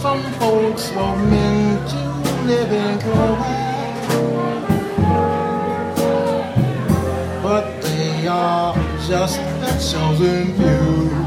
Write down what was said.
Some folks were meant to live in Kuwait, but they are just the chosen few.